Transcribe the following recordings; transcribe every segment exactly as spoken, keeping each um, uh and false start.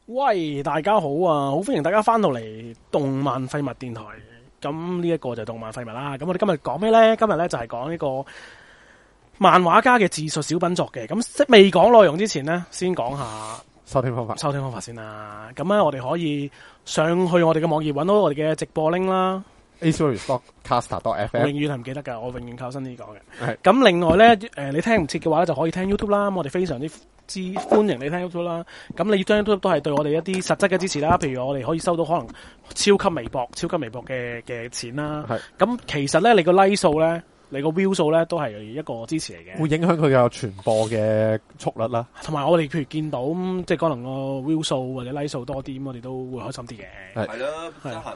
喂，大家好啊！好歡迎大家翻到嚟動漫廢物電台。咁呢一個就係動漫廢物啦。咁我哋今日講咩咧？今日咧就係講呢個漫畫家嘅自述小品作嘅。咁即未講內容之前咧，先講下收聽方法。 收聽方法先啦。咁咧，我哋可以上去我哋嘅網頁揾到我哋嘅直播 link 啦。 a s o r y dot caster dot f m 永遠係唔記得㗎，我永遠靠新呢講嘅。 係咁另外咧，誒你聽唔切嘅話咧，就可以聽 YouTube 啦。咁我哋非常之之歡迎你聽 YouTube 啦。咁你聽 YouTube 都係對我哋一啲實質嘅支持啦。譬如我哋可以收到可能超級微博、超級微博嘅嘅錢啦。係。咁其實咧，你個 like 數咧，你個 view 數咧，都係一個支持嚟嘅。 會影響佢嘅傳播嘅速率啦。 同埋我哋譬如見到即係可能個 view 數或者 like 數多啲，咁我哋都會開心啲嘅。 係咯，得閒。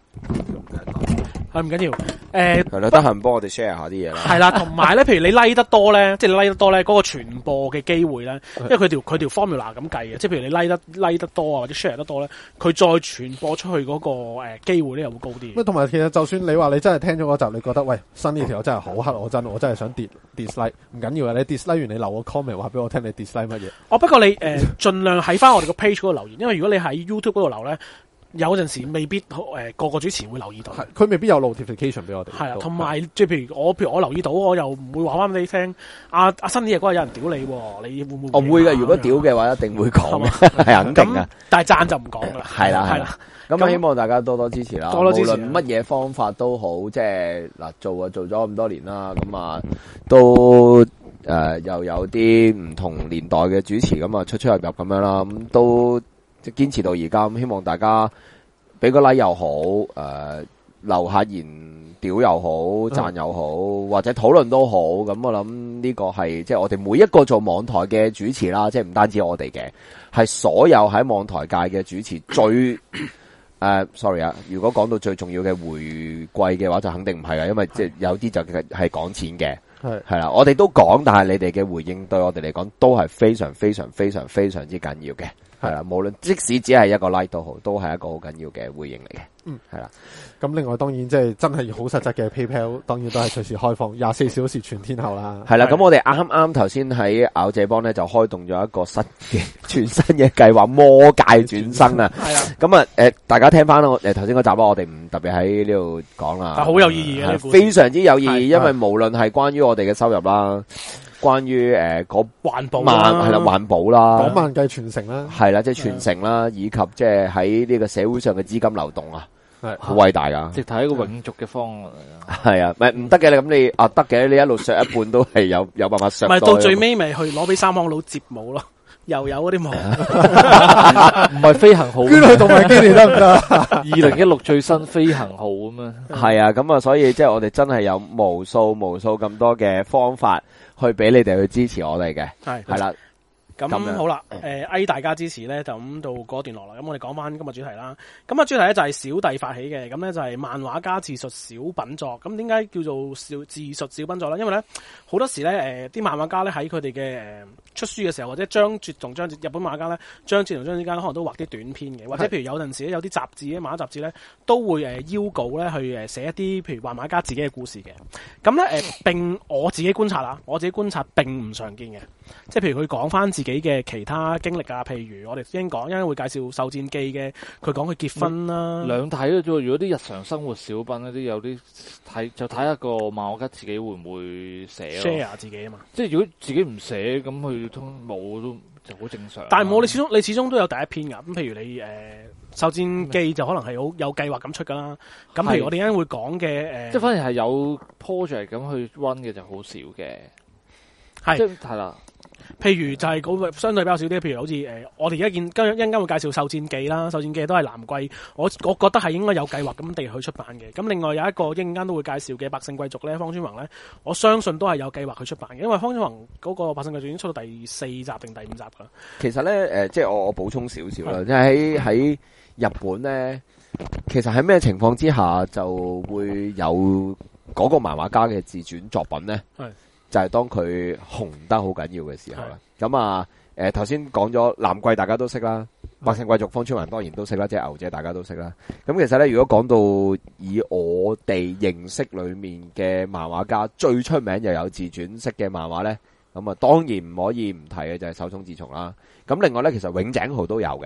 係唔緊要，誒係咯，得閒幫我哋 share 下啲嘢啦。 係啦，同埋咧，譬如你 like 得多咧，即係你 like 得多咧，嗰個傳播嘅機會咧，因為佢條佢條 formula 咁計嘅，即係譬如你 like 得 like 得多啊，或者 share 得多咧，佢再傳播出去嗰個誒機會咧又會高啲。 咁同埋其實就算你話你真係聽咗嗰集，你覺得喂新呢條真係好黑我真，我真係想跌 dislike，唔緊要啊，你 dislike 完你留個 comment 話俾我聽你 dislike 乜嘢。 哦，不過你誒盡量喺翻我哋個 page 嗰度留言，因為如果你喺 YouTube 嗰度留咧。有陣時未必誒、呃、個個主持會留意到， 佢未必有 notification 俾我哋。 係啊，同埋即係譬如我譬如我留意到，我又唔會話翻俾你聽。阿阿新啲嘢嗰日有人屌你，你會唔會？ 我會嘅，如果屌嘅話，一定會講嘅，係肯定嘅。 但係讚就唔講噶啦。係啦，係啦。 咁希望大家多多支持啦。 多多支持。 無論乜嘢方法都好，即係嗱做啊做咗咁多年啦，咁啊都誒、呃、又有啲唔同年代嘅主持咁啊出出入入咁樣啦，咁都。即堅持到而家，咁希望大家俾個 like 又好，誒、呃、留下言屌又好，讚又好，嗯、或者討論都好。咁我諗呢個係即係我哋每一個做網台嘅主持啦，即係唔單止我哋嘅，係所有喺網台界嘅主持最誒、呃、，sorry 啊，如果講到最重要嘅回饋嘅話，就肯定唔係啊，因為即係有啲就係講錢嘅，係係啦，我哋都講，但係你哋嘅回應對我哋嚟講都係非常非常非常非常之緊要嘅。係啦，無論即使只係一個 like 都好，都係一個好緊要嘅回應嚟嘅。嗯，係啦。咁另外當然即係真係好實質嘅 PayPal，當然都係隨時開放，廿四小時全天候啦。 係啦，咁我哋啱啱頭先喺咬姐幫咧就開動咗一個新嘅全新嘅計劃，魔界轉生啊。係啊。咁啊，誒，大家聽翻啦，誒，頭先嗰集我哋唔特別喺呢度講啦。 但好有意義嘅， 非常之有意義，因為無論係關於我哋嘅收入啦。關於誒嗰環保啦，係啦環保啦， 講萬計傳承啦， 係啦，即係傳承啦，以及即係喺呢個社會上嘅資金流動啊，係好偉大噶， 直頭係一個永續嘅方案嚟啊！ 係啊，唔係唔得嘅，你咁你啊得嘅，你一路削一半都係有有辦法削， 咪到最尾咪去攞俾三行佬接毛咯，又有嗰啲毛， 唔係飛行號， 捐去動物基地得唔得？ 二零一六最新飛行號咁樣， 係啊，咁啊，所以即係我哋真係有無數無數咁多嘅方法。去俾你哋去支持我哋嘅，係係啦。 咁好啦，誒，嗌大家支持咧，就咁到嗰段落啦。咁我哋講翻今日主題啦。咁啊，主題咧就係小弟發起嘅，咁咧就係漫畫家自述小品作。咁點解叫做小自述小品作咧？因為咧好多時咧，誒、呃，啲漫畫家咧喺佢哋嘅誒出書嘅時候，或者章節同章節，日本漫畫家咧章節同章節之間可能都畫啲短篇嘅，或者譬如有陣時咧有啲雜誌咧，漫畫雜誌咧都會誒邀稿咧去誒寫一啲譬如漫畫家自己嘅故事嘅。咁咧誒，並我自己觀察啦，我自己觀察並唔常見嘅，即係譬如佢講翻自己嘅其他經歷啊，譬如我哋先講，因為會介紹《獸戰記》嘅，佢講佢結婚啦， 兩睇嘅啫。如果啲日常生活小品嗰啲有啲睇，就睇一個漫畫家自己會唔會寫 share 自己啊嘛。 即係如果自己唔寫，咁佢都冇都就好正常。 但係冇你始終你始終都有第一篇噶。咁譬如你誒《獸戰記》就可能係好有計劃咁出噶啦。咁譬如我哋陣間會講嘅誒， 即係反而係有 project 咁去 run 嘅就好少嘅。係，即係係啦。 譬如就係嗰個相對比較少啲，譬如好似誒、呃，我哋而家見今一陣間會介紹《獸戰記》啦，《獸戰記》都係南季，我我覺得係應該有計劃咁地去出版嘅。咁另外有一個一陣間都會介紹嘅《百勝貴族》咧，方川弘咧，我相信都係有計劃去出版嘅，因為方川弘嗰個《百勝貴族》已經出到第四集定第五集噶啦。 其實咧，誒、呃，即係我我補充少少啦，即係喺喺日本咧，其實喺咩情況之下就會有嗰個漫畫家嘅自傳作品咧？係。就係、是、當佢紅得好緊要嘅時候啦，咁啊，誒頭先講咗南季大家都識啦，百勝貴族方川弘當然都識啦，即係牛姐大家都識啦。咁其實咧，如果講到以我哋認識裏面嘅漫畫家最出名又有自傳式嘅漫畫咧，咁啊當然唔可以唔提嘅就係手塚治蟲啦。咁另外咧，其實永井豪都有嘅，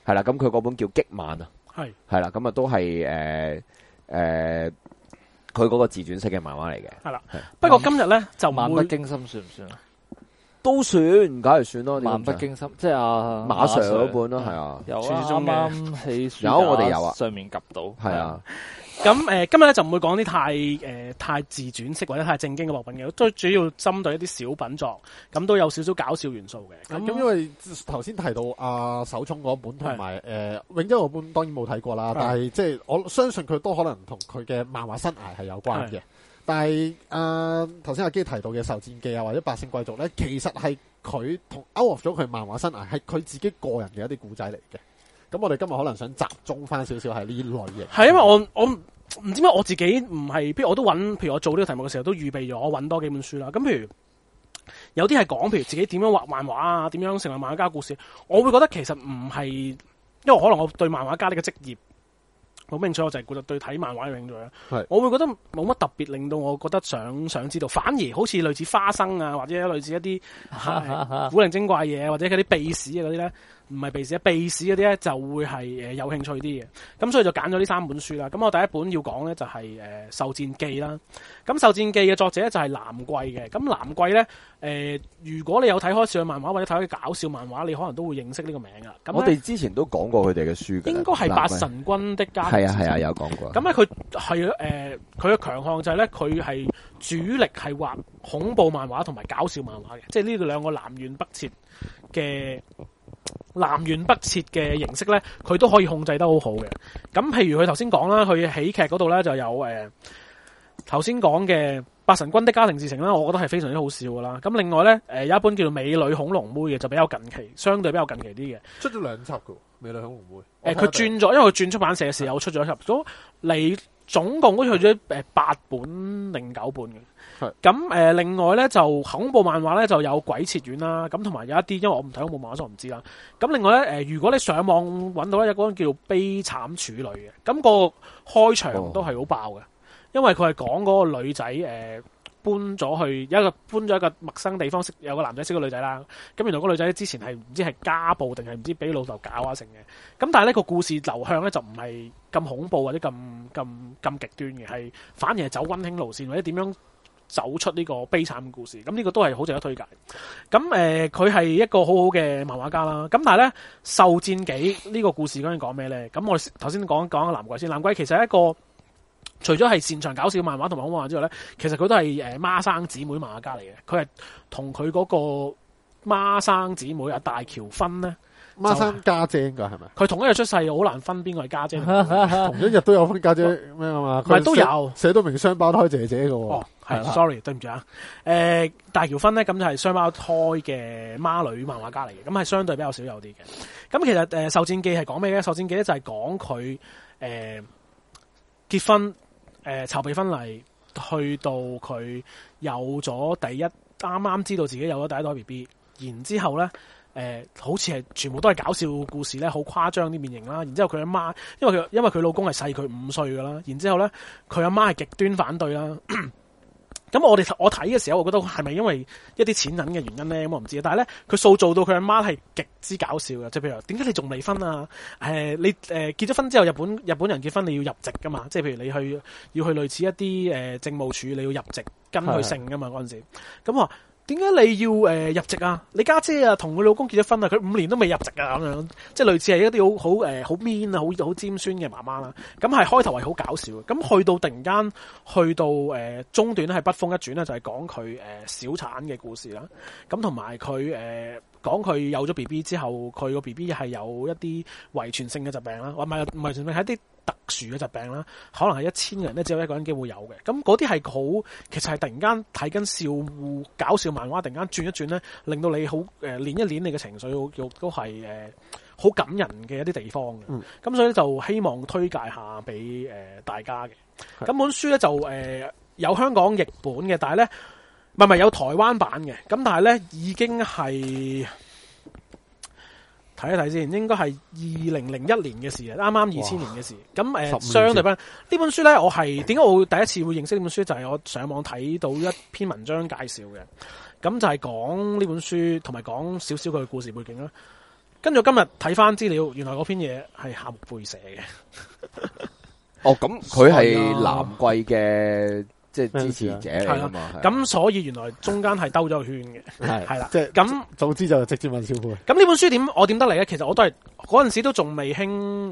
係啦，咁佢嗰本叫《激漫》啊， 係係啦，咁啊都係誒誒，佢嗰個自傳式嘅漫畫嚟嘅。 係啦，不過今日咧就唔漫不會經心算唔算啊？ 都算，梗係算咯。 漫不經心，即係阿馬 Sir 嗰本咯，係啊， 有傳說中嘅啱啱喺書架有我哋有啊上面及到， 係啊。 咁誒、呃，今日咧就唔會講啲太誒、呃、太自傳式或者太正經嘅作品嘅，都主要針對一啲小品作，咁都有少少搞笑元素嘅。咁咁因為頭先提到阿手塚嗰本同埋誒永洲嗰本，當然冇睇過啦。但係即係我相信佢都可能同佢嘅漫畫生涯係有關嘅。但係誒頭先阿基提到嘅《獸戰記》啊，或者《百姓貴族》咧，其實係佢同 out of 咗佢漫畫生涯，係佢自己個人嘅一啲故仔嚟嘅。咁我哋今日可能想集中翻少少係呢類型。 係因為我我唔知咩，我自己唔係，譬如我都揾，譬如我做呢個題目嘅時候都預備咗，我揾多幾本書啦。咁譬如有啲係講，譬如自己點樣畫漫畫啊，點樣成為漫畫家故事，我會覺得其實唔係，因為可能我對漫畫家呢個職業冇興趣，我就係覺得對睇漫畫有興趣啦。 係我會覺得冇乜特別令到我覺得想想知道，反而好似類似花生啊，或者類似一啲、啊、古靈精怪嘢，或者嗰啲秘史啊嗰啲咧。唔係秘史啊，秘史嗰啲咧就會係誒有興趣啲嘅，咁所以就揀咗呢三本書啦。咁我第一本要講咧就係誒《獸戰記》啦。咁《獸戰記》嘅作者就係南季嘅。咁南季咧誒，如果你有睇開少女漫畫或者睇開搞笑漫畫，你可能都會認識呢個名噶。咁我哋之前都講過佢哋嘅書嘅， 應該係八神君的家庭。 係啊係啊，有講過。 咁咧佢係誒佢嘅強項就係咧佢係主力係畫恐怖漫畫同埋搞笑漫畫嘅，即係呢度兩個南轅北轍嘅。南轅北轍嘅形式咧，佢都可以控制得好好嘅。咁譬如佢頭先講啦，佢喜劇嗰度咧就有誒頭先講嘅《八神君的家庭事情》啦，我覺得係非常之好笑噶啦。咁另外咧誒、呃、有一本叫做《美女恐龍妹》嘅，就比較近期，相對比較近期啲嘅。 出咗兩輯嘅《美女恐龍妹》。 誒佢轉咗，因為佢轉出版社嘅時候出咗一輯，咁你總共都去咗誒八本定九本嘅。咁誒、呃，另外咧就恐怖漫畫咧就有《鬼切院》啦，咁同埋有一啲，因為我唔睇恐怖漫畫，所以我唔知啦。咁另外咧誒、呃，如果你上網揾到一個叫做《悲慘處女》嘅，咁、個開場都係好爆嘅，因為佢係講嗰個女仔誒、呃、搬咗去一個搬咗一個陌生地方，識有個男仔識個女仔啦。咁原來個女仔之前係唔知係家暴定係唔知俾老豆搞啊成嘅。咁但係呢個故事流向咧就唔係咁恐怖或者咁咁咁極端嘅，係反而係走溫馨路線或者點樣走出呢個悲慘嘅故事，咁呢個都係好值得推介。咁誒，佢、呃、係一個好好嘅漫畫家啦。咁但係咧，《獸戰記》呢個故事究竟講咩咧？咁我哋頭先講講南季先。南季其實係一個除咗係擅長搞笑漫畫同埋恐怖漫畫之外咧，其實佢都係誒孖生姊妹漫畫家嚟嘅。佢係同佢嗰個孖生姊妹阿大橋分咧。 孖生家姐噶係咪？ 佢同一日出世，好難分邊個係家姐。 同一日都有分家姐咩啊嘛？ 唔係都有寫到明雙胞胎姐姐嘅喎。 哦，係，sorry，對唔住啊。誒、呃，大橋分咧，咁就係雙胞胎嘅孖女漫畫家嚟嘅，咁係相對比較少有啲嘅。咁其實誒，呃《獸戰記》係講咩嘅？《獸戰記》咧就係講佢誒結婚，誒、呃、籌備婚禮，去到佢有咗第一，啱啱知道自己有咗第一胎 B B， 然之後咧。誒、呃，好似係全部都係搞笑故事咧，好誇張啲面型啦。然之後佢阿媽，因為佢因為佢老公係細佢五歲噶啦。然之後咧，佢阿媽係極端反對啦。咁我哋我睇嘅時候，我覺得係咪因為一啲錢銀嘅原因咧？咁我唔知。但係咧，佢塑造到佢阿媽係極之搞笑嘅。即係譬如話，點解你仲離婚啊？誒、呃，你誒、呃、結咗婚之後，日本日本人結婚你要入籍噶嘛？即係譬如你去要去類似一啲誒、呃、政務處，你要入籍跟佢姓噶嘛？嗰陣時咁話。點解你要誒、呃、入籍啊？你家姐啊同佢老公結咗婚啊，佢五年都未入籍啊，咁樣即係類似係一啲好好誒好 mean 啊，好好尖酸嘅媽媽啦。咁係開頭係好搞笑嘅，咁去到突然間去到誒、呃、中段咧係筆鋒一轉咧，就係講佢誒小產嘅故事啦。咁同埋佢誒講佢有咗 B B 之後，佢個 B B 係有一啲遺傳性嘅疾病啦，或唔係唔係遺傳性係一啲特殊嘅疾病啦，可能係一千個人咧只有一個人機會有嘅。咁嗰啲係好，其實係突然間睇緊笑護搞笑漫畫，突然間轉一轉咧，令到你好誒攣一攣你嘅情緒，亦都係誒好感人嘅一啲地方嘅。咁、嗯、所以就希望推介下俾誒、呃、大家嘅。咁本書咧就誒、呃、有香港譯本嘅，但係咧唔係唔係有台灣版嘅。咁但係咧已經係。睇一睇先，應該係二零零一年嘅事啊，啱啱二千年嘅事。咁誒，相對翻呢本書咧，我係點解我會第一次會認識呢本書？就係、是、我上網睇到一篇文章介紹嘅，咁就係講呢本書同埋講少少佢嘅故事背景啦。 跟住今日睇翻資料，原來嗰篇嘢係夏目貝寫嘅。 哦，咁佢係南貴嘅。即係支持者嚟㗎嘛， 咁所以原來中間係兜咗個圈嘅， 係係啦， 即係咁早知就直接問小貝。 咁呢本書點我點得嚟咧？其實我都係嗰陣時都仲未興，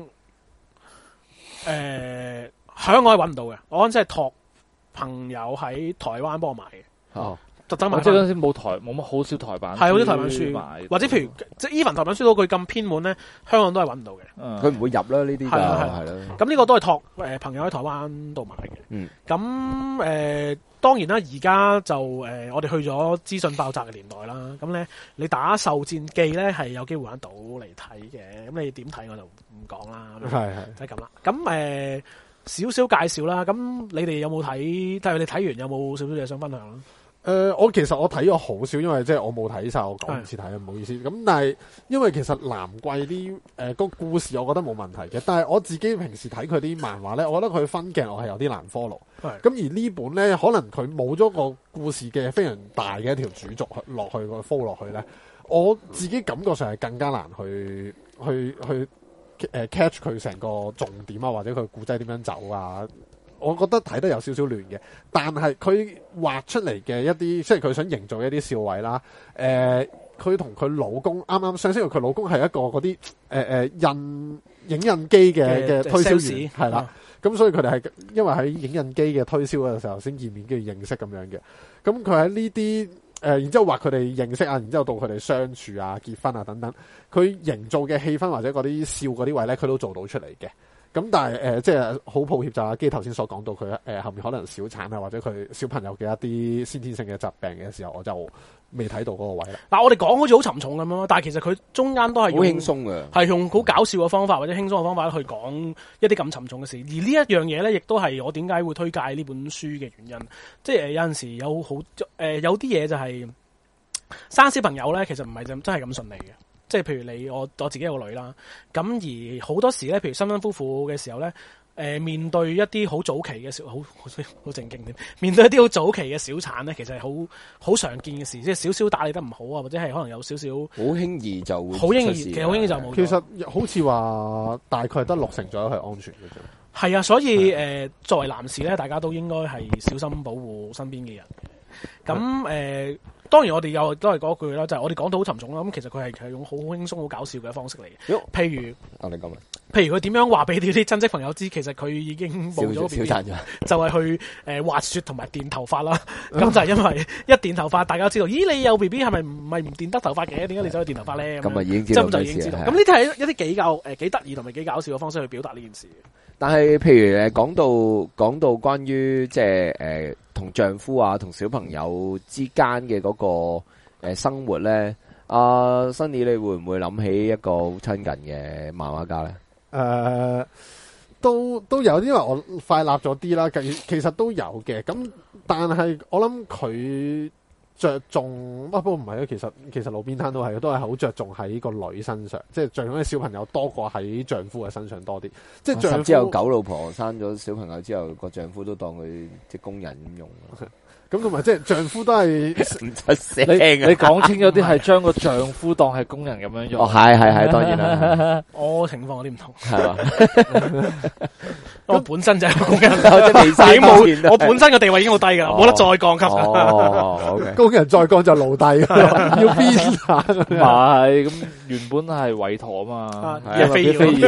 誒香港係揾唔到嘅，我嗰陣時係託朋友喺台灣幫我買嘅。 哦， 特登買， 即係嗰陣時冇台冇乜好少台版， 係好少台版書買，或者譬如即係 even 台版書到佢咁偏門咧，香港都係揾唔到嘅。 佢唔會入啦呢啲就係啦。 咁呢個都係託誒朋友喺台灣度買嘅。 嗯， 咁誒、呃、當然啦，而家就誒、呃、我哋去咗資訊爆炸嘅年代啦。咁咧，你打獸戰記咧係有機會揾到嚟睇嘅。咁你點睇我就唔講啦。 係係就係咁啦。咁誒少少介紹啦。咁你哋有冇睇？即係你睇完有冇少少嘢想分享啦？ 誒、呃，我其實我睇咗好少，因為即係我冇睇晒，我講唔切睇啊，唔好意思。咁但係因為其實南貴啲誒個故事，我覺得冇問題嘅。但係我自己平時睇佢啲漫畫咧，我覺得佢分鏡我係有啲難 follow。咁而呢本咧，可能佢冇咗個故事嘅非常大嘅一條主軸落去個 follow 落去咧，我自己感覺上係更加難去去去誒 catch 佢成個重點啊，或者佢故仔點樣走啊。我覺得睇得有少少亂嘅，但係佢畫出嚟嘅一啲，即係佢想營造一啲笑位啦。誒、呃，佢同佢老公啱啱上升，佢老公係一個嗰啲誒誒印影印機嘅嘅推銷員，係啦。咁所以佢哋係因為喺影印機嘅推銷嘅時候先見面，跟住認識咁樣嘅。咁佢喺呢啲誒，然之後話佢哋認識啊，然之後到佢哋相處啊、結婚啊等等，佢營造嘅氣氛或者嗰啲笑嗰啲位咧，佢都做到出嚟嘅。咁但係誒、呃，即係好抱歉就阿基頭先所講到佢誒、呃、後面可能小產啊，或者佢小朋友嘅一啲先天性嘅疾病嘅時候，我就未睇到嗰個位啦。 嗱，我哋講好似好沉重咁樣，但係其實佢中間都係好輕鬆嘅， 係用好搞笑嘅方法或者輕鬆嘅方法去講一啲咁沉重嘅事。而呢一樣嘢咧，亦都係我點解會推介呢本書嘅原因。即係有陣時有好誒、呃、有啲嘢就係、是、生小朋友咧，其實唔係真係咁順利嘅。即係譬如你我我自己有個女啦，咁而好多時咧，譬如新婚夫婦嘅時候咧，誒、呃、面對一啲好早期嘅小好好好正經啲，面對一啲好早期嘅小產咧，其實係好好常見嘅事，即係少少打理得唔好啊，或者係可能有少少好輕易就會好輕易，其實好輕易就冇。 其實好似話大概得六成左右係安全嘅啫。 係啊，所以誒、呃、作為男士咧，大家都應該係小心保護身邊嘅人。咁誒、呃，當然我哋又都係嗰句啦，就係、是、我哋講到好沉重啦。咁其實佢係係用好輕鬆、好搞笑嘅方式嚟嘅。譬如， 我哋講譬如佢點樣話俾啲啲親戚朋友知，其實佢已經冇咗 B B，就係去誒、呃、滑雪同埋電頭髮啦。咁就係因為一電頭髮，大家知道，咦？你有 B B 係咪唔係唔電得頭髮嘅？點解你走去電頭髮咧？ 咁啊已經知道， 就已經知道。咁呢啲係一啲幾較誒幾得意同埋幾搞笑嘅方式去表達呢件事。 但係譬如誒講到講到關於即係誒同丈夫啊同小朋友之間嘅嗰個誒生活咧，阿 Sunny 你會唔會諗起一個好親近嘅漫畫家咧？誒、 呃，都都有，因為我快立咗啲啦，其其實都有嘅。咁但係我諗佢着重，不過唔係啊。其實其實路邊攤都係，都係好着重喺個女身上，即係着重喺小朋友多過喺丈夫嘅身上多啲。即係丈夫甚至有狗老婆生咗小朋友之後，個丈夫都當佢即係工人咁用。 咁同埋即係丈夫都係唔出聲。 你你講清咗啲係將個丈夫當係工人咁樣用。 哦，係係係，當然啦。 我情況有啲唔同， 係嘛？ 我本身就係個工人， 即係未冇我本身嘅地位已經好低㗎啦，冇得再降級。 哦，工人再降就奴隸，要鞭下。 唔係，咁原本係委託啊嘛， 係非要。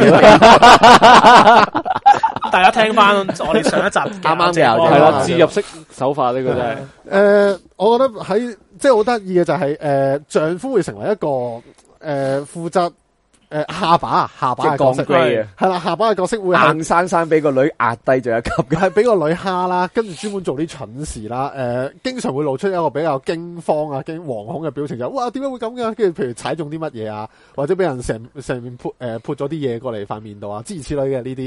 大家聽翻我哋上一集啱啱嘅係啦，置入式手法呢個真係。 誒、呃，我覺得喺即係好得意嘅就係、是、誒、呃，丈夫會成為一個誒負責誒下巴下巴嘅角色，係啦，下巴嘅角色會硬生生俾個女壓低咗一級嘅， 係俾個女蝦啦，跟住專門做啲蠢事啦，誒、呃，經常會露出一個比較驚慌啊、驚惶恐嘅表情，就哇點解會咁嘅？跟住譬如踩中啲乜嘢啊，或者俾人成成面潑誒潑咗啲嘢過嚟塊面度啊，諸如此類嘅呢啲。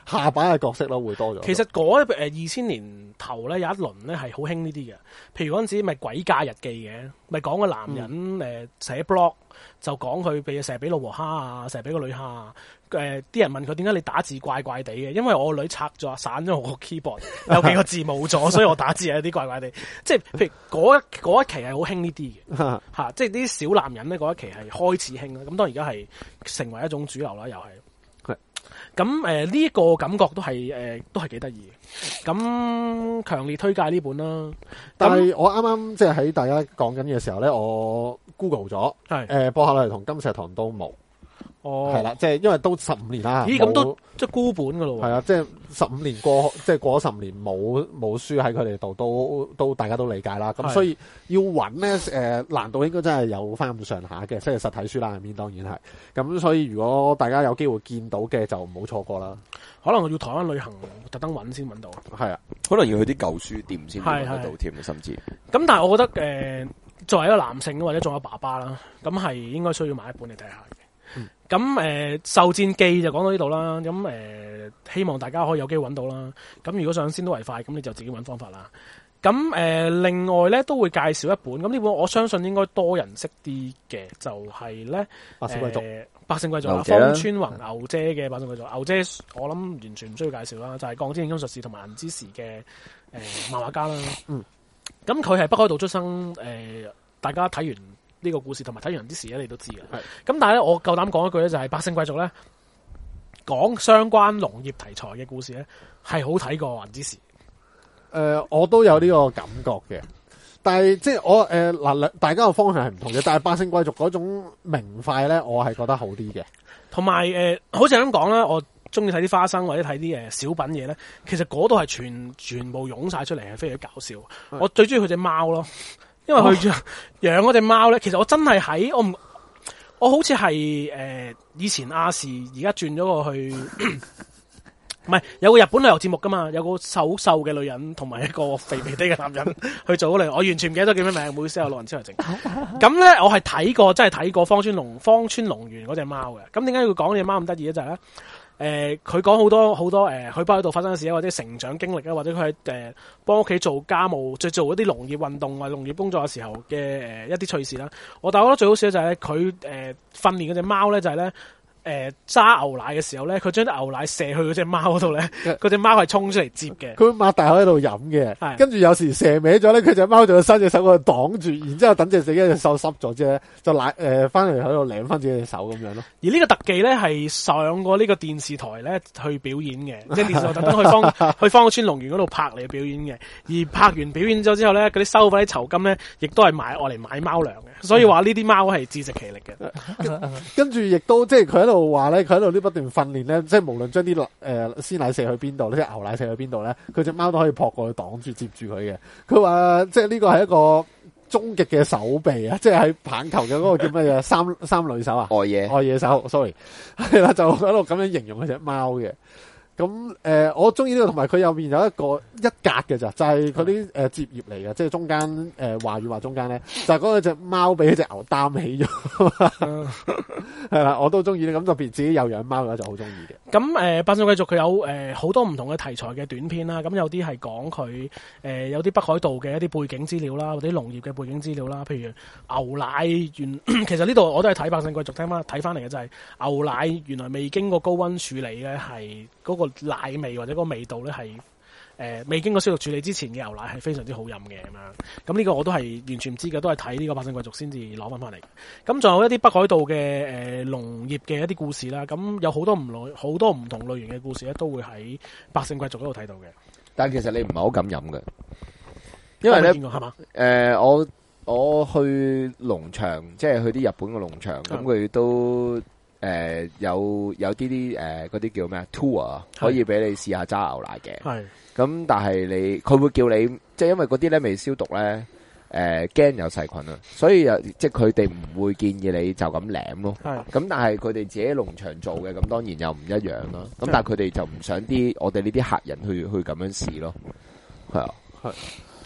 下擺嘅角色咯，會多咗。 其實嗰誒二千年頭咧有一輪咧係好興呢啲嘅，譬如嗰陣時咪鬼假日記嘅，咪講個男人誒寫 blog 就講佢俾成日俾老婆蝦啊，成日俾個女蝦啊。誒、呃，啲人問佢點解你打字怪怪地嘅？因為我個女拆咗散咗我個 keyboard， 有幾個字冇咗，所以我打字有啲怪怪地。即係譬如嗰一嗰一期係好興呢啲嘅嚇，即係啲小男人咧嗰一期係開始興啦。咁當然而家係成為一種主流啦，又係。咁誒呢個感覺都係誒、呃、都係幾得意嘅，咁強烈推介呢本啦。 但係我啱啱即係喺大家講緊嘅時候咧，我 Google 咗， 係誒博客來同金石堂都冇， 哦， 係啦，即係因為都十五年啦。 咦，咁都即係孤本噶咯喎。 係啊，即係十五年過，即係過咗十年冇冇書喺佢哋度，都都大家都理解啦。咁所以要揾咧，誒、呃、難度應該真係有翻咁上下嘅，即係實體書啦，入面當然係。咁所以如果大家有機會見到嘅，就唔好錯過啦。 可能要台灣旅行特登揾先揾到。 係啊， 可能要去啲舊書店先揾得到添，甚至。 咁但係我覺得誒、呃，作為一個男性或者仲有爸爸啦，咁係應該需要買一本嚟睇下嘅。咁誒、呃，獸戰記就講到呢度啦。咁誒、呃，希望大家可以有機會揾到啦。咁如果想先睹為快，咁你就自己揾方法啦。咁誒、呃，另外咧都會介紹一本。咁呢本我相信應該多人識啲嘅，就係咧白聖貴族。 呃百勝貴族啦，方川宏牛姐嘅百勝貴族，牛姐我諗完全唔需要介紹啦，就係、是《鋼之鍊金術士》同埋《銀之匙》嘅誒漫畫家啦。嗯，咁佢係北海道出生，誒、呃，大家睇完呢個故事同埋睇完《銀之匙》咧，你都知嘅。係，咁但係咧，我夠膽講一句咧，就係、是《百勝貴族》咧，講相關農業題材嘅故事咧，係好睇過《銀之匙》。誒、 呃，我都有呢個感覺嘅。但係即係我誒嗱、呃，大家嘅方向係唔同嘅。但係百勝貴族嗰種明快咧，我係覺得好啲嘅。同埋誒，好似咁講啦，我中意睇啲花生或者睇啲誒小品嘢咧。其實嗰度係全全部湧晒出嚟，係非常之搞笑。我最中意佢隻貓咯，因為佢養嗰隻貓咧，其實我真係喺我唔，我好似係誒以前亞視而家轉咗過去。唔係有個日本旅遊節目噶嘛，有個瘦瘦嘅女人同埋一個肥肥啲嘅男人去做嗰嚟，我完全唔記得咗叫咩名，唔好意思，有老人痴呆症。咁咧，我係睇過，真係睇過方川龍方川龍園嗰隻貓嘅。咁點解要講呢隻貓咁得意咧？就係、是、咧，誒、呃，佢講好多好多誒，佢北海道發生嘅事或者成長經歷啊，或者佢喺誒幫屋企做家務，再做一啲農業運動或農業工作嘅時候嘅誒、呃、一啲趣事啦。我但係我覺得最好笑就係咧，佢誒訓練嗰隻貓咧就係、是、咧。誒，揸、呃、牛奶嘅時候咧，佢將啲牛奶射去嗰隻貓嗰度咧，嗰隻貓係衝出嚟接嘅。佢擘大口喺度飲嘅，跟住有時射歪咗咧，佢隻貓就會伸隻手喺度擋住，然之後等隻自己隻手濕咗啫，就奶誒翻嚟喺度舐翻自己隻手咁樣咯。而呢個特技咧係上過呢個電視台咧去表演嘅，即係電視台特登去方去方川龍園嗰度拍嚟表演嘅。而拍完表演咗之後咧，嗰啲收翻啲酬金咧，亦都係買我嚟買貓糧嘅。所以話呢啲貓係自食其力嘅。跟住亦都即係佢喺度。話咧，佢喺度呢不斷訓練咧，即係無論將啲誒鮮奶射去邊度，即係牛奶射去邊度咧，佢隻貓都可以撲過去擋住接住佢嘅。佢話即係呢個係一個終極嘅手臂啊！即係喺棒球嘅嗰個叫乜嘢三三壘手啊？外野外野手 ，sorry 係啦，就喺度咁樣形容佢隻貓嘅。咁誒、呃，我中意呢個，同埋佢右面有一個一格嘅咋，就係佢啲誒摺頁嚟嘅，即係中間誒話語話中間咧，就係嗰隻貓俾隻牛擔起咗，係啦，我都中意咧。咁特別自己有養貓嘅話就好中意嘅。咁誒，百勝貴族佢有誒好、呃、多唔同嘅題材嘅短篇啦，咁有啲係講佢誒有啲北海道嘅一啲背景資料啦，或者農業嘅背景資料啦，譬如牛奶原其實呢度我都係睇百勝貴族聽翻睇翻嚟嘅，就係牛奶原來未經過高溫處理嘅係嗰個奶味或者嗰個味道咧係誒未經過消毒處理之前嘅牛奶係非常之好飲嘅咁樣，咁呢個我都係完全唔知嘅，都係睇呢個百勝貴族先至攞翻翻嚟。咁仲有一啲北海道嘅誒農業嘅一啲故事啦，咁有好多唔類好多唔同類型嘅故事咧，都會喺百勝貴族嗰度睇到嘅。 但係其實你唔係好敢飲嘅，因為咧係嘛？誒、呃，我我去農場，即係去啲日本嘅農場，咁佢都。誒、呃，有有啲啲誒，嗰啲叫咩 tour 可以俾你試下揸牛奶嘅。係咁，但係你佢會叫你，即係因為嗰啲咧未消毒咧，誒、呃、驚有細菌啊，所以又即係佢哋唔會建議你就咁舐咯。係咁，但係佢哋自己農場做嘅，咁當然又唔一樣啦。咁但係佢哋就唔想啲我哋呢啲客人去去咁樣試咯。係啊，係。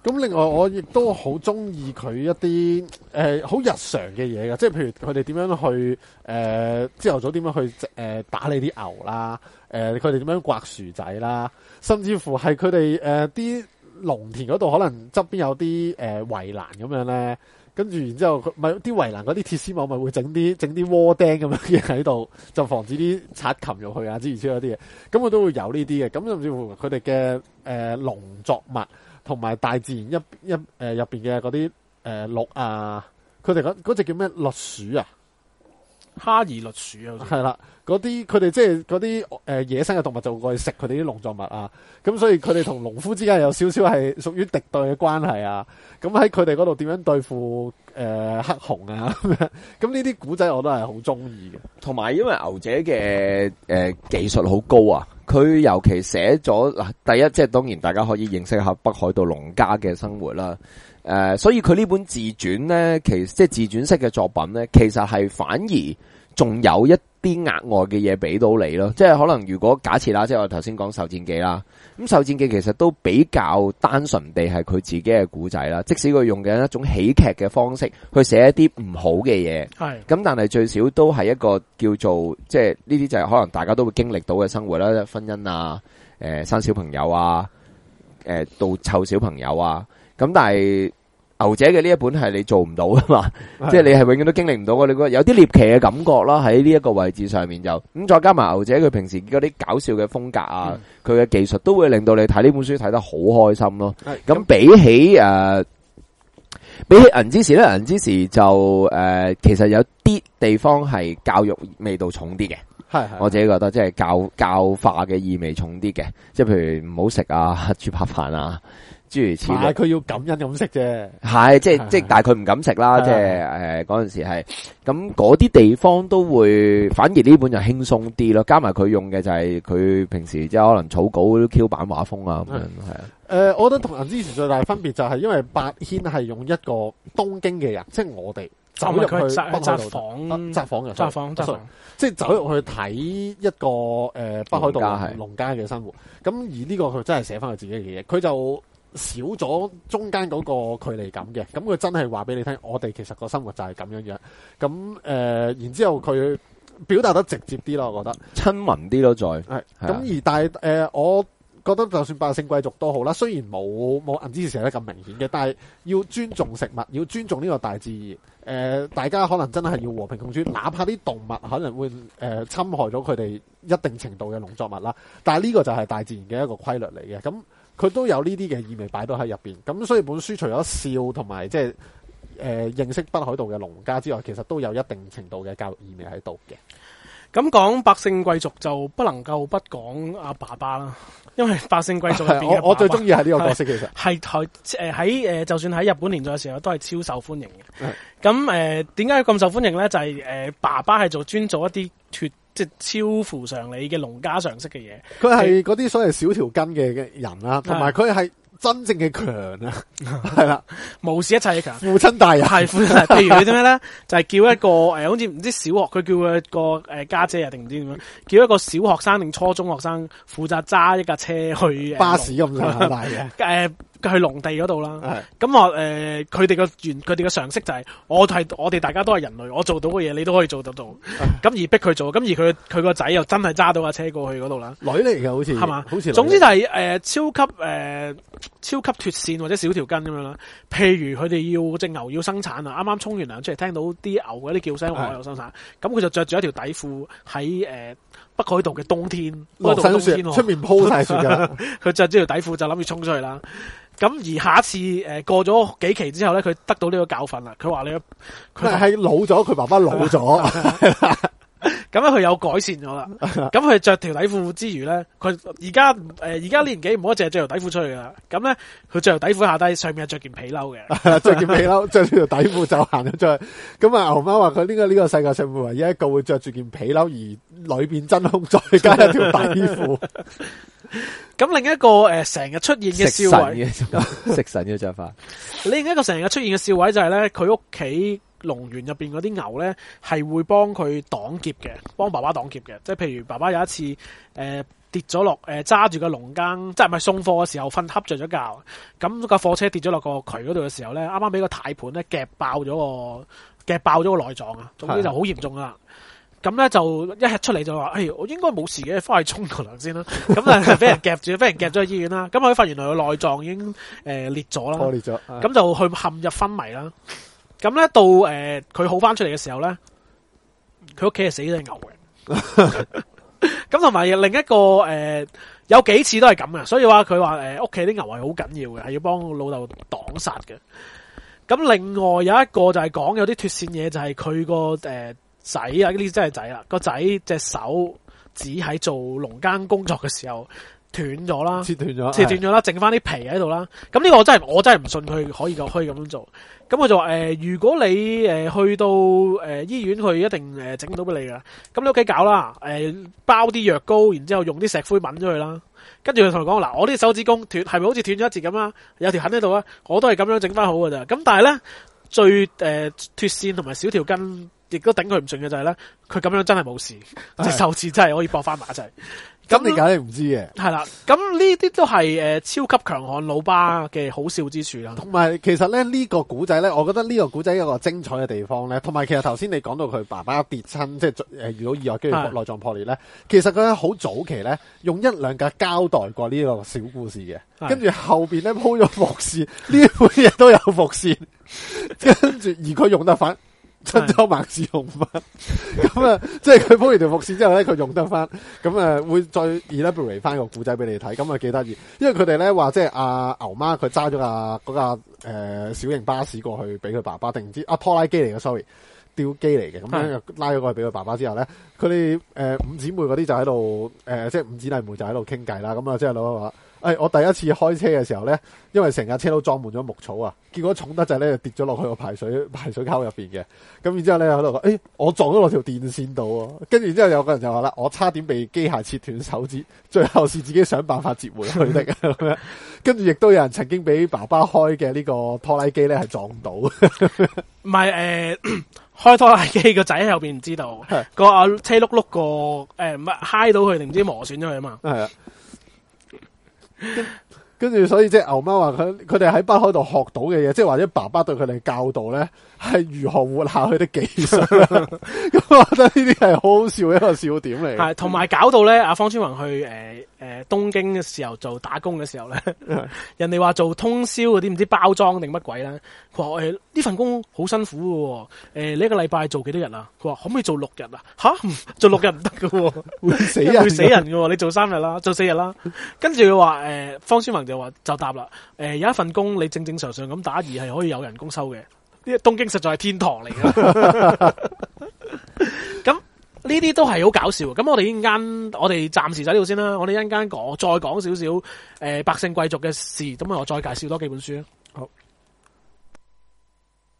咁另外我亦都好中意佢一啲誒好日常嘅嘢嘅，即係譬如佢哋點樣去誒朝頭早點樣去誒、呃、打理啲牛啦，誒佢哋點樣刮薯仔啦，甚至乎係佢哋誒啲農田嗰度可能側邊有啲誒、呃、圍欄咁樣咧，跟住然之後佢咪啲圍欄嗰啲鐵絲網咪會整啲整啲窩釘咁樣嘅喺度，就防止啲賊擒入去啊之類之類嗰啲嘢，咁佢都會有呢啲嘅，咁甚至乎佢哋嘅誒農作物。同埋大自然一一誒入邊嘅嗰啲誒鹿啊，佢哋嗰嗰隻叫咩栗鼠啊？ 哈爾栗鼠啊， 係啦，嗰啲佢哋即係嗰啲誒野生嘅動物就會過去食佢哋啲農作物啊，咁所以佢哋同農夫之間有少少係屬於敵對嘅關係啊。咁喺佢哋嗰度點樣對付誒、呃、黑熊啊咁樣？咁呢啲古仔我都係好中意嘅。 同埋因為牛姐嘅誒、呃、技術好高啊，佢尤其寫咗嗱，第一即係當然大家可以認識下北海道農家嘅生活啦。誒、呃，所以佢呢本自傳咧，其實即係自傳式嘅作品咧，其實係反而仲有一啲額外嘅嘢俾到你咯。即係可能如果假設啦，即係我頭先講《獸戰記》啦，咁《獸戰記》其實都比較單純地係佢自己嘅古仔啦。即使佢用嘅一種喜劇嘅方式去寫一啲唔好嘅嘢，係咁，但係最少都係一個叫做即係呢啲就係可能大家都會經歷到嘅生活啦，婚姻啊，誒、呃、生小朋友啊，誒、呃、到湊小朋友啊。咁但係牛姐嘅呢一本係你做唔到噶嘛，即係你係永遠都經歷唔到嘅，你覺得有啲獵奇嘅感覺啦，喺呢一個位置上面就咁，再加埋牛姐佢平時嗰啲搞笑嘅風格啊，佢嘅、嗯、技術都會令到你睇呢本書睇得好開心咯。咁、嗯、比起誒、呃，比起銀之匙咧，銀之匙就誒、呃，其實有啲地方係教育味道重啲嘅，係我自己覺得即係教教化嘅意味重啲嘅，即係譬如唔好食啊豬扒飯啊。諸如此類， 佢要感恩咁食啫， 係即係即係，但係佢唔敢食啦，即係誒嗰陣時係咁嗰啲地方都會，反而呢本就輕鬆啲咯。加埋佢用嘅就係佢平時即係可能草稿嗰啲 Q 版畫風啊咁樣，係啊。誒，我覺得同銀之匙最大分別就係因為八軒係用一個東京嘅人，即係我哋走入去北海道訪札幌嘅札幌札幌， 即係走入去睇一個誒北海道農家嘅生活。咁而呢個佢真係寫翻佢自己嘅嘢，佢就少咗中間嗰個距離感嘅，咁佢真係話俾你聽，我哋其實個生活就係咁樣樣。咁誒、呃，然之後佢表達得直接啲咯，我覺得親民啲咯，再係。咁而但係誒、呃，我覺得就算百姓貴族都好啦，雖然冇冇銀之匙寫得咁明顯嘅，但係要尊重食物，要尊重呢個大自然。誒、呃，大家可能真係要和平共處，哪怕啲動物可能會誒、呃、侵害咗佢哋一定程度嘅農作物啦。但係呢個就係大自然嘅一個規律嚟嘅，咁。佢都有呢啲嘅意味擺到喺入邊，咁所以本書除咗笑同埋即係誒認識北海道嘅農家之外，其實都有一定程度嘅教育意味喺度嘅。 咁講百姓貴族就不能夠不講阿爸爸啦，因為百姓貴族入邊嘅爸爸我我最中意係呢個角色，其實係台誒喺誒就算喺日本連載嘅時候都係超受歡迎嘅。咁誒點解咁受歡迎咧？就係、是、誒、呃、爸爸係做專做一啲脫即係超乎常理嘅農家常識嘅嘢。 佢係嗰啲所謂小條筋嘅人啦，同埋佢係真正嘅強啊，係啦， 無視一切嘅強。 父親大人係父親大人。譬如佢點樣咧？就係、是、叫一個誒、呃，好似唔知小學，佢叫佢個誒家姐啊，定唔知點樣？叫一個小學生定初中學生負責揸一架車去巴士咁上下大嘅。 誒。去農地嗰度啦，咁我誒佢哋嘅原佢哋嘅常識就係、是、我係我哋大家都係人類，我做到嘅嘢你都可以做得到，咁而逼佢做，咁而佢佢個仔又真係揸到架車過去嗰度啦， 女嚟嘅好似係嘛，好似總之就係、是、誒、呃、超級誒、呃、超級脫線或者小條筋咁樣啦。譬如佢哋要隻牛要生產啊，啱啱沖完涼出嚟聽到啲牛嗰啲叫聲話我有生產，咁佢就着住一條底褲喺誒北海道嘅冬天， 落晒雪，出面鋪晒雪㗎， 佢着住條底褲就諗住衝出去啦。咁而下一次誒、呃、過咗幾期之後咧，佢得到呢個教訓啦。佢話你佢係老咗，佢爸爸老咗， 咁樣佢有改善咗啦。咁佢着條底褲之餘咧，佢而家誒而家年紀唔可以淨係着條底褲出去噶啦。咁咧佢着條底褲下低，上面係着件皮褸嘅， 着件皮褸，着住條底褲就行咗出去。咁啊，牛媽話佢呢個呢個世界上唯一一個會着住件皮褸而裏邊真空再加一條底褲。 咁另一個誒成日出現嘅笑位， 食神嘅着法。 另一個成日出現嘅笑位就係咧，佢屋企龍園入邊嗰啲牛咧係會幫佢擋劫嘅，幫爸爸擋劫嘅。即係譬如爸爸有一次誒、呃、跌咗落誒揸住個龍羹，即係唔係送貨嘅時候瞓瞌着咗覺，咁架貨車跌咗落個渠嗰度嘅時候咧，啱啱俾個軚盤咧夾爆咗個夾爆咗個內臟啊，總之就好嚴重啦。咁咧就一日出嚟就話，誒、哎，我應該冇事嘅，翻去沖個涼先啦。咁啊，俾人夾住，俾人夾咗去醫院啦。咁佢發現原來個內臟已經誒、呃、裂咗啦， 破裂咗。 咁就去陷入昏迷啦。咁咧到誒佢、呃、好翻出嚟嘅時候咧，佢屋企係死咗隻牛嘅。咁同埋另一個誒、呃、有幾次都係咁嘅，所以話佢話誒屋企啲牛係好緊要嘅，係要幫老豆擋殺嘅。咁另外有一個就係講有啲脫線嘢，就係佢個誒。仔啊！呢啲真係仔啦，個仔隻手指喺做農耕工作嘅時候斷咗啦， 切斷咗， 切斷咗啦，剩翻啲皮喺度啦。咁呢個我真係我真係唔信佢可以咁可以咁樣做。咁我就話誒、呃，如果你誒、呃、去到誒、呃、醫院，佢一定誒整到俾你噶。咁你屋企搞啦，誒、呃、包啲藥膏，然之後用啲石灰抿咗佢啦。跟住佢同佢講嗱，我啲手指公斷係咪好似斷咗一截咁啊？有條痕喺度啊，我都係咁樣整翻好噶咋。咁但係咧最誒脫線同埋少條筋。亦都頂佢唔順嘅就係咧，佢咁樣真係冇事，隻手指真係可以駁翻埋一齊。 咁你梗係唔知嘅， 係啦。咁呢啲都係誒、呃、超級強悍老爸嘅好笑之處啦。 同埋其實咧呢、呢個古仔咧，我覺得呢個古仔有個精彩嘅地方咧，同埋其實頭先你講到佢爸爸跌親，即係誒遇到意外跟住內臟破裂咧，其實佢好早期咧用一兩格交代過呢個小故事嘅，跟住後邊咧鋪咗伏線，呢本嘢都有伏線，跟住而佢用得翻。春秋猛士用翻，咁啊，即係佢鋪完條伏線之後咧，佢用得翻，咁啊會再 elaborate 翻個古仔俾你睇，咁啊幾得意，因為佢哋咧話即係阿牛媽佢揸咗架嗰架誒小型巴士過去俾佢爸爸，定唔知啊拖拉機嚟嘅 sorry，吊機嚟嘅，咁樣拉咗過去俾佢爸爸之後咧，佢哋誒五姊妹嗰啲就喺度誒，即係五姊弟妹就喺度傾偈啦，咁啊即係老話。誒，我第一次開車嘅時候咧，因為成架車都裝滿咗木草啊，結果重得滯咧，就跌咗落去個排水排水溝入邊嘅。咁然之後咧喺度講，誒，我撞咗落條電線度喎。跟住之後有個人就話啦，我差點被機械切斷手指，最後是自己想辦法接回去的。咁樣，跟住亦都有人曾經俾爸爸開嘅呢個拖拉機咧係撞到。唔係誒，開拖拉機個仔喺後邊唔知道，個阿車碌碌個誒唔係揩到佢定唔知磨損咗佢啊嘛。係啊。 跟跟住，所以即係牛媽話佢佢哋喺北海道學到嘅嘢，即係或者爸爸對佢哋教導咧，係如何活下去的技術。咁我覺得呢啲係好好笑嘅一個笑點嚟。係， 同埋搞到咧，阿方川宏去誒誒、呃呃、東京嘅時候做打工嘅時候咧，人哋話做通宵嗰啲唔知包裝定乜鬼咧，佢話誒呢份工好辛苦嘅，誒、呃、你一個禮拜做幾多日啊？佢話可唔可以做六日啊？吓，做六日唔得嘅， 會死人， 會死人嘅。你做三日啦，做四日啦，跟住佢話誒方川宏就話就答啦，誒、呃、有一份工你正正常常咁打二係可以有人工收嘅。呢東京實在係天堂嚟嘅。咁呢啲都係好搞笑。咁我哋一陣間，我哋暫時就呢度先啦。我哋一陣間講，再講少少誒百姓貴族嘅事。咁我再介紹多幾本書。好。